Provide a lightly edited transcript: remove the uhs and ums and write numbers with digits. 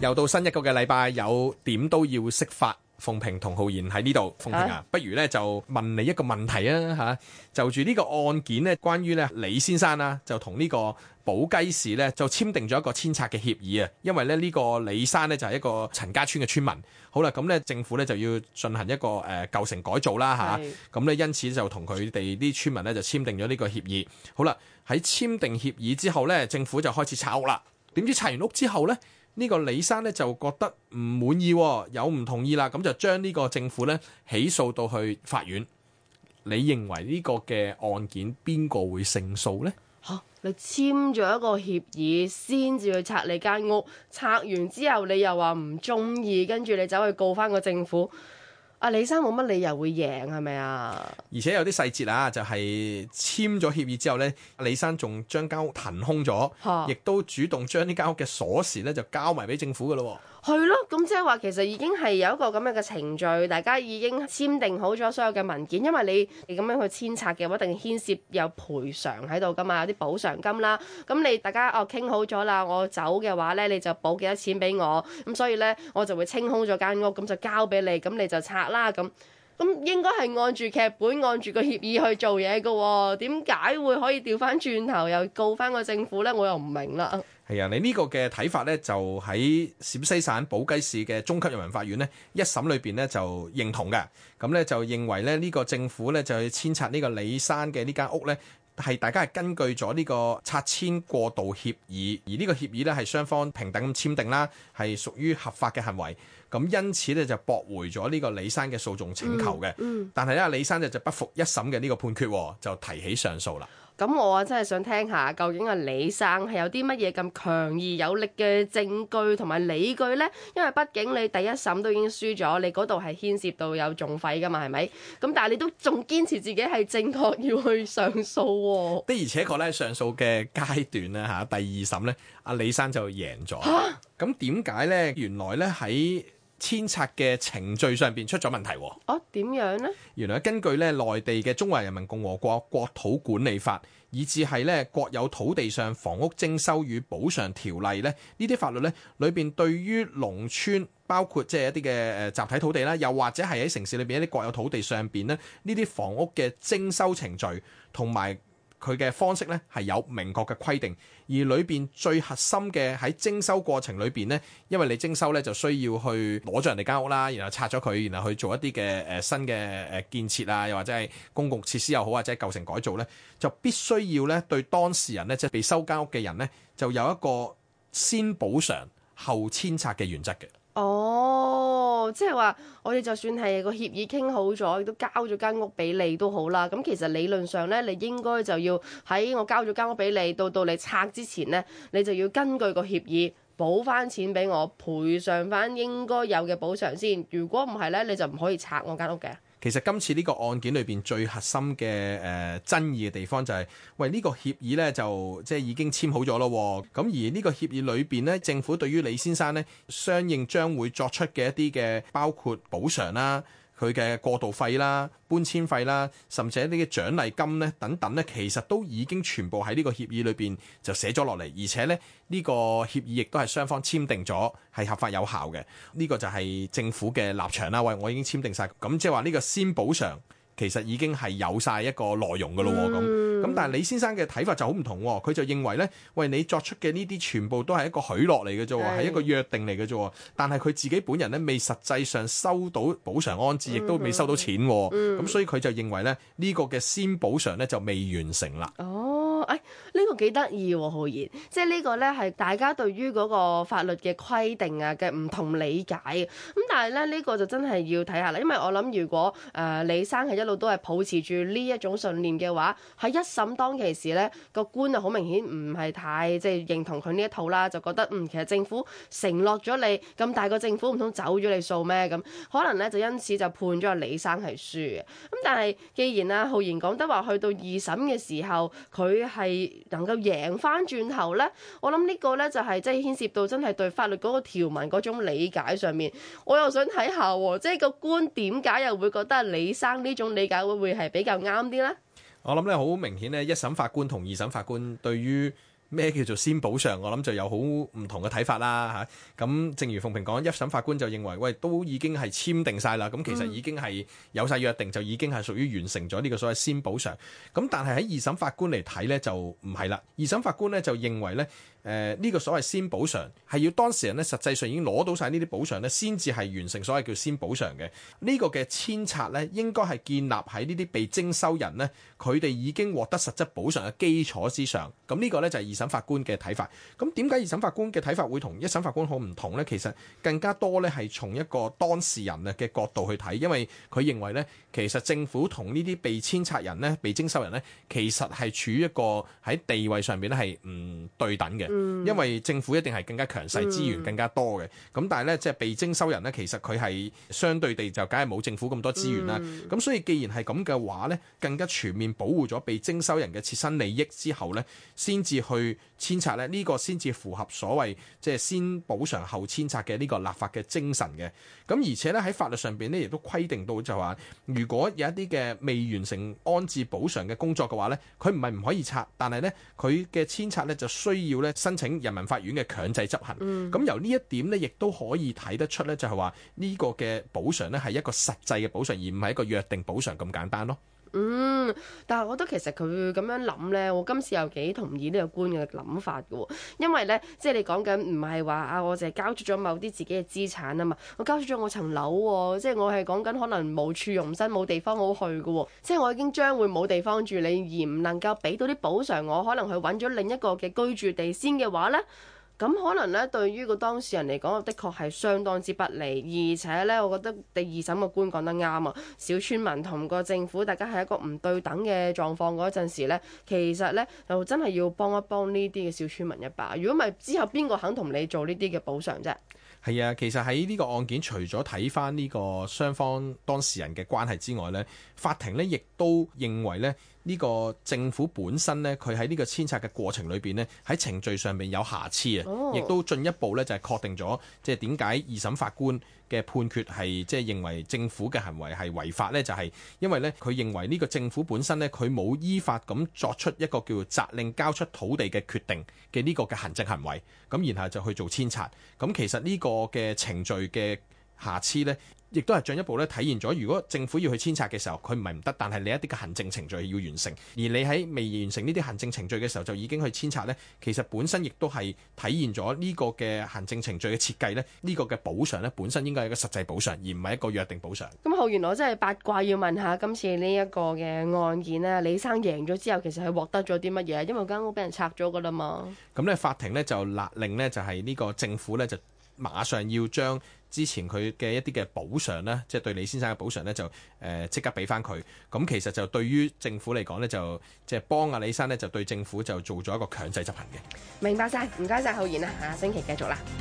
又到新一個嘅禮拜，有點都要識法。鳳萍同浩然喺呢度，鳳萍啊，不如咧就問你一個問題啊嚇，就住呢個案件呢，關於咧李先生啦，就同呢個寶雞市咧就簽訂咗一個遷拆嘅協議啊，因為咧呢個李生呢，就係一個陳家村嘅村民，好啦，咁咧政府咧就要進行一個舊城改造啦嚇，咁咧因此就同佢哋啲村民咧就簽訂咗呢個協議，好啦，喺簽訂協議之後咧，政府就開始拆屋啦，點知拆完屋之後咧？呢個李生咧就覺得唔滿意，有唔同意啦，咁就將呢個政府咧起訴到去法院。你認為呢個嘅案件邊個會勝訴呢？ 你簽咗一個協議先至去拆你間屋，拆完之後你又話唔中意，跟住你走去告翻個政府。阿李生冇乜理由會贏係咪啊？ 而且有啲細節啊，就係簽咗協議之後呢，李生仲將間屋騰空咗，亦都主動將呢間屋嘅鎖匙呢就交埋俾政府噶咯。 係咯，咁即係話其實已經係有一個咁樣嘅程序，大家已經簽訂好咗所有嘅文件，因為你咁樣去遷拆嘅話，一定牽涉有賠償喺度噶嘛，有啲補償金啦。咁你大家傾好咗啦，我走嘅話咧，你就補幾多錢俾我，咁所以咧我就會清空咗間屋，咁就交俾你，咁你就拆啦咁。咁應該係按住劇本、按住個協議去做嘢嘅喎，點解會可以調翻轉頭又告翻個政府呢？我又唔明啦。 係啊，你呢個嘅睇法呢，就喺陝西省寶雞市嘅中級人民法院呢一審裏邊呢就認同嘅，咁呢就認為呢呢個政府呢就去遷拆呢個李生嘅呢間屋呢，係大家係根據咗呢個拆遷過渡協議，而呢個協議呢係雙方平等咁簽訂啦，係屬於合法嘅行為。咁因此咧就駁回咗呢個李生嘅訴訟請求嘅，但係咧李生就不服一審嘅呢個判決，就提起上訴啦。 咁我真係想聽下，究竟阿李生係有啲乜嘢咁強而有力嘅證據同埋理據呢？因為畢竟你第一審都已經輸咗，你嗰度係牽涉到有訟費噶嘛，係咪？咁但係你都仲堅持自己係正確要去上訴喎。 的而且確咧，上訴嘅階段咧嚇，第二審咧，阿李生就贏咗。咁點解咧？原來咧喺遷拆嘅程序上邊出咗問題喎。 點樣呢？ 原來根據咧內地嘅《中華人民共和國國土管理法》，以至係咧國有土地上房屋徵收與補償條例咧，呢啲法律咧裏邊對於農村，包括即係一啲嘅集體土地啦，又或者係喺城市裏邊一啲國有土地上邊咧，呢啲房屋嘅徵收程序同埋佢嘅方式咧係有明確嘅規定，而裏邊最核心嘅喺徵收過程裏邊呢，因為你徵收咧就需要去攞咗人哋間屋啦，然後拆咗佢，然後去做一啲嘅新嘅建設啊，又或者係公共設施又好，或者係舊城改造咧，就必須要咧對當事人咧即係被收間屋嘅人咧，就有一個先補償後遷拆嘅原則嘅。 即係話我哋就算係個協議傾好咗，亦都交咗間屋俾你都好啦。咁其實理論上咧，你應該就要喺我交咗間屋俾你，到你拆之前咧，你就要根據個協議補翻錢俾我，賠償翻應該有嘅補償先。如果唔係咧，你就唔可以拆我間屋嘅。 其實今次呢個案件裏邊最核心嘅爭議嘅地方就係，喂呢個協議呢，就即係已經簽好咗咯，咁而呢個協議裏邊呢，政府對於李先生呢，相應將會作出嘅一啲嘅包括補償啦、佢嘅過渡費啦、搬遷費啦，甚至一啲嘅獎勵金咧等等咧，其實都已經全部喺呢個協議裏邊就寫咗落嚟，而且咧呢個協議亦都係雙方簽訂咗係合法有效嘅。呢個就係政府嘅立場啦。喂，我已經簽訂晒，咁即係話呢個先補償其實已經係有晒一個內容㗎咯咁但係李先生嘅睇法就好唔同，佢就認為咧，喂你作出嘅呢啲全部都係一個許諾嚟嘅啫，係一個約定嚟嘅啫，但係佢自己本人咧未實際上收到補償安置，亦都未收到錢，咁所以佢就認為咧呢個嘅先補償咧就未完成啦。 呢個幾得意喎，浩然，即係呢個呢係大家對於嗰個法律嘅規定啊嘅唔同理解，咁但係呢個就真係要睇下啦，因為我諗如果李生係一路都係抱持住呢一種信念嘅話，喺一審當其時呢個官啊好明顯唔係太即係認同佢呢一套啦，就覺得其實政府承諾咗你咁大個政府唔通走咗你數咩咁，可能呢就因此就判咗阿李生係輸嘅。咁但係既然啊浩然講得話去到二審嘅時候佢係能夠贏翻轉頭呢，我諗呢個呢就係即係牽涉到真係對法律嗰個條文嗰種理解上面，我又想睇下喎，即係個官點解又會覺得李生呢種理解會係比較啱啲呢？ 我諗咧好明顯呢，一審法官同二審法官對於咩叫做先補償，我諗就有好唔同嘅睇法啦嚇。咁正如鳳萍講，一審法官就認為，喂，都已經係簽定晒啦，咁其實已經係有晒約定，就已經係屬於完成咗呢個所謂先補償。咁但係喺二審法官嚟睇呢，就唔係啦。二審法官呢就認為呢，呢個所謂先補償係要當事人呢實際上已經攞到晒呢啲補償呢，先至係完成所謂叫先補償嘅。呢個嘅遷冊呢，應該係建立喺呢啲被徵收人呢，佢哋已經獲得實質補償嘅基礎之上。咁呢個呢，就係二審法官嘅睇法。咁點解二審法官嘅睇法會同一審法官好唔同呢？其實更加多呢係從一個當事人嘅角度去睇，因為佢認為呢，其實政府同呢啲被遷冊人呢、被徵收人呢，其實係處於一個喺地位上面呢係唔對等嘅。因為政府一定係更加強勢，資源更加多嘅。咁但係呢，即係被徵收人呢，其實佢係相對地就梗係冇政府咁多資源啦。咁所以既然係咁嘅話呢，更加全面保護咗被徵收人嘅切身利益之後呢，先至去遷冊呢，呢個先至符合所謂即係先補償後遷冊嘅呢個立法嘅精神嘅。咁而且呢，喺法律上邊呢，亦都規定到就話，如果有一啲嘅未完成安置補償嘅工作嘅話呢，佢唔係唔可以拆，但係呢，佢嘅遷冊呢就需要呢申請人民法院嘅強制執行。咁由呢一點呢，亦都可以睇得出呢，就係話呢個嘅補償呢係一個實際嘅補償，而唔係一個約定補償咁簡單咯。 但係我覺得其實佢咁樣諗呢，我今次又幾同意呢個官嘅諗法嘅喎，因為呢，即係你講緊唔係話啊，我淨係交出咗某啲自己嘅資產啊嘛，我交出咗我層樓喎，即係我係講緊可能無處容身，冇地方好去嘅喎，即係我已經將會冇地方住，你而唔能夠俾到啲補償我，可能去揾咗另一個嘅居住地先嘅話呢。咁可能咧，對於個當事人嚟講，的確係相當之不利，而且咧，我覺得第二審嘅官講得啱啊！小村民同個政府，大家係一個唔對等嘅狀況嗰陣時咧，其實咧就真係要幫一幫呢啲嘅小村民一把。如果唔係，之後邊個肯同你做呢啲嘅補償啫？ 係啊，其實喺呢個案件，除咗睇翻呢個雙方當事人嘅關係之外呢，法庭呢亦都認為呢，呢個政府本身呢，佢喺呢個遷冊嘅過程裏邊呢，喺程序上面有瑕疵啊，亦都進一步呢，就係確定咗，即係點解二審法官嘅判決係即係認為政府嘅行為係違法呢？就係因為呢，佢認為呢個政府本身呢，佢冇依法咁作出一個叫做責令交出土地嘅決定嘅呢個嘅行政行為，咁然後就去做遷冊。咁其實呢個嘅程序嘅瑕疵呢，亦都係進一步咧體現咗，如果政府要去遷冊嘅時候，佢唔係唔得，但係你一啲嘅行政程序要完成，而你喺未完成呢啲行政程序嘅時候就已經去遷冊呢，其實本身亦都係體現咗呢個嘅行政程序嘅設計呢，呢個嘅補償呢，本身應該係一個實際補償，而唔係一個約定補償。 咁浩然，我真係八卦要問下，今次呢一個嘅案件呢，李生贏咗之後，其實係獲得咗啲乜嘢？因為間屋俾人拆咗噶啦嘛。咁呢法庭呢就勒令呢，就係呢個政府呢，就馬上要將之前佢嘅一啲嘅補償呢，即係對李先生嘅補償呢，就即刻俾翻佢。咁其實就對於政府嚟講呢，就即係幫阿李生呢，就對政府就做咗一個強制執行嘅。 明白晒，唔該晒浩然啊，下星期繼續啦。